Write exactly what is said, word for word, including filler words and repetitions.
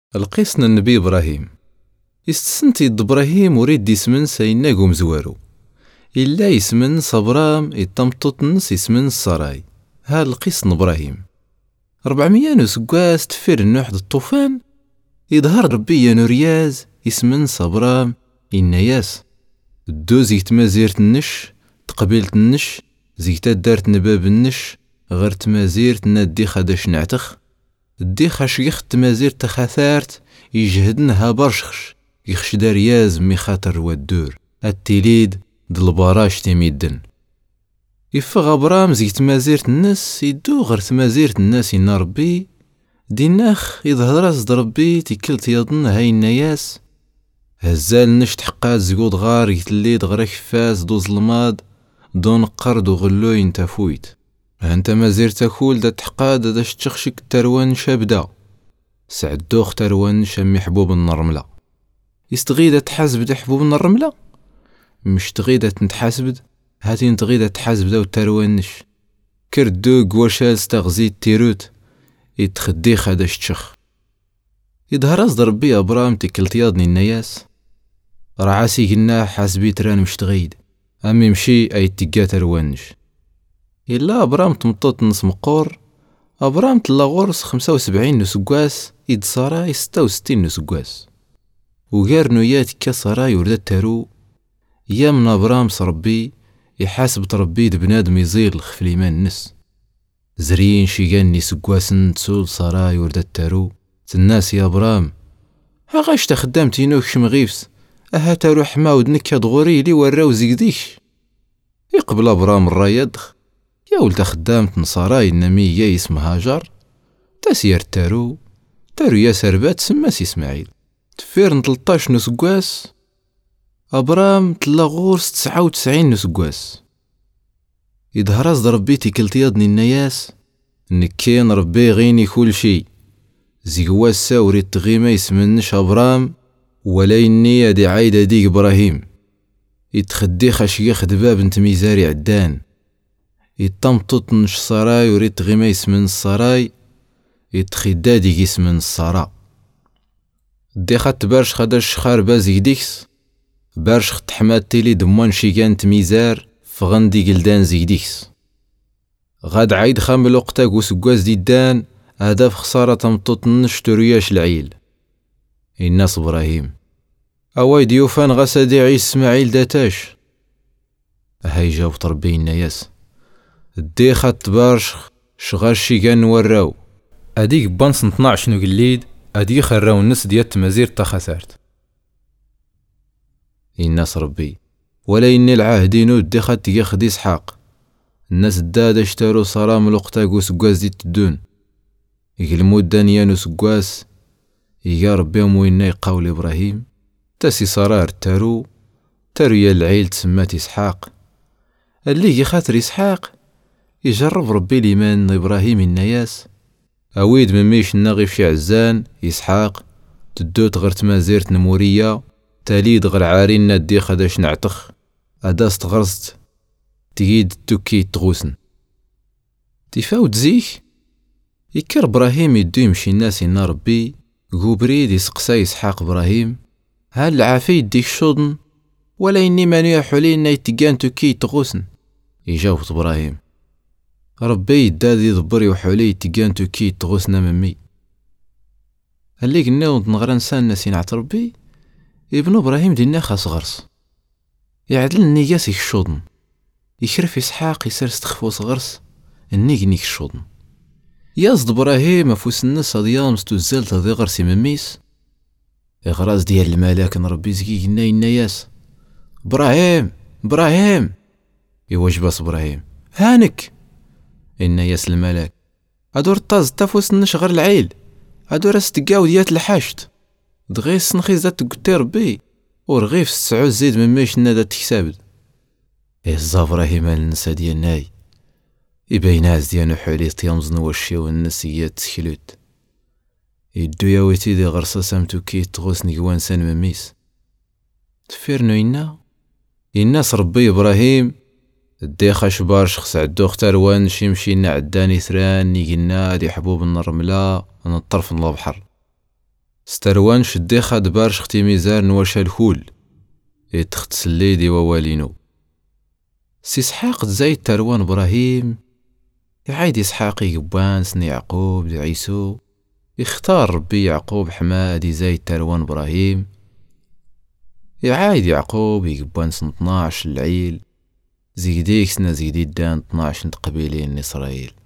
القسن النبي إبراهيم يستسنتي إبراهيم وريد يسمن سينا قوم زوارو إلا يسمن صبرام يطمطط نس يسمن السراي. ها القسن إبراهيم ربعمية نسقاس تفير النوح الطوفان يظهر ربي نورياز يسمن صبرام النياس الدوز يتمازيرت النش تقبيلت النش زيتا دارت نباب النش غير تمازيرت نادي خداش نعتخ الدي خاشيخ تمازير تخاثارت يجهدنها برشخش يخش دارياز مي خاطر ودور التليد دالبراش تيميدن يفغ برام زي تمازيرت الناس يدو غير تمازيرت الناس إن ربي ديناخ يظهر رصد ربي تيكلت يضن هاي النياس هزال نشت حقات زيقود غار يتليد غرا كفاز دو ظلماد دون قرد وغلو ينتفويت انت مازير تاكول دا تحقاد دا شتخشك تروان شابدا سعدوخ تروان شامي حبوب النرملة يستغيدا تحاسب دا حبوب النرملة مش تغيدا تنتحاسب هاتين تغيدا تحاسب دا وتروانش كردو قواشال استغزيت تيروت يتخدي خادا شتشخ يظهر أصدر ربي أبرام تكلتياضني النياس رعاسي قلنا حاسبي تران مش تغيد أمي مشي أي تقا تروانش إلا أبرام تمطط نص مقور أبرام تلا غرس خمسة وسبعين نسقواس يدصارا ستة وستين نسقواس وغير نويات كسرا يوردات تارو يا من أبرام صربي يحاسب تربي بنادم يزيل الخفليمان نس زرين شيغان نسقواسن تسول صرا يوردات تارو الناس يا أبرام ها غاش تخدام تينوك شمغيفس أها تارو حما ودنك دغوري لي وراو زيقديش يقبل أبرام الرايدخ يا ولد خدام نصاراي النمية يسم هاجر تسير تارو تارو يا سربات سماس إسماعيل تفير تلطاش نسقواس أبرام تلا غورس تسعة وتسعين نسقواس يظهر أصد ربي تيكلتياضني النياس نكين ربي غيني كل شي زيقواس ساوري التغيمة يسمنش أبرام ولا النية دي عايدة ديك إبراهيم يتخدي خشيخ دباب انت ميزاري عدان يطمطط نش سراي وريت غيما يسمن السراي يتخدا ديك يسمن السرا دي خات بارش خداش خار بازي ديكس بارش خت حماد تيلي دمان شيغان تميزار فغندي قلدان زيديكس غاد عيد خامل وقتا قوس ديدان هدف خسارة تمطط نش ترياش العيل الناس إبراهيم أواي ديوفان غسادي عيس اسماعيل داتاش هاي جاوب تربي الناس دي خط بارش شغال شيغان وراو اديك بانس اثناش نو قليد ادي خراو الناس ديال تمازير تخسرت الناس ربي ولا إني العاهدينو دي خط ياخد إسحاق الناس الداد اشتروا صرام الوقتا قوس قواز دي تدون يقلمو دانيانو سقواس يا ربي وين يقاول إبراهيم تاسي صرار تارو تارو يا العيل تسمات إسحاق اللي يخاطر إسحاق يجرب ربي الإيمان إبراهيم النياس أويد من ميش النغيف شي عزان إسحاق تدوت غير تمازيرت نمورية تاليد غير عارين نادي خداش نعتخ أداست غرست تيد توكي تغوسن تفاوت زيك يكر إبراهيم يدو يمشي الناس إن ربي قوبريد يسقسا إسحاق إبراهيم هل العافي يديك شوضن ولا إني مانيا حولين يتقان توكي تغوسن يجاوب إبراهيم ربي يدادي يضبري وحولي يتقان توكي تغوسنا ممي اللي قلنا ونغرا نسان ناسين عت ربي ابن إبراهيم دينا خاص غرس يعدل النياس يكشوضن يشرف إسحاق يسرس تخفوص غرس النيق نيك الشوضن يازد إبراهيم أفوس الناس هذيام ستوزال تضي غرسي مميس إغراز ديال الملاك نربي زكي قلنا النياس إبراهيم إبراهيم يوجباس إبراهيم هانك النياس الملاك أدور طاز تفوس النش غير العيل أدور استقاو ديات الحاشت دغيس نخيز دات قلتي ربي ورغيف سعو زيد من ميش نادا تكسابد إزا إبراهيم النسا ديال ناي يبيناز ديالو حولي تيمزن وشي والنسيات تسكلوت يدو ياويتي دي غرصة سامتو كي تغوس نيوان سان مميس تفيرنو إنا الناس ربي إبراهيم دي خاش بارش خس عدو اختار وان شي مشينا عداني ثران نيقلنا دي حبوب النرملة انا الطرف من البحر ستروان شدي خاد بارش ختي ميزار نواشا الكول يتخت سليدي ووالينو. سي اسحاق زايد تروان ابراهيم يعايد اسحاق يقبان سني يعقوب دي عيسو يختار ربي يعقوب حمادي زايد تروان ابراهيم يعايد يعقوب يقبان سن اثناش العيل زيديك سنا زيدي دان اثناش قبيلين اسرائيل.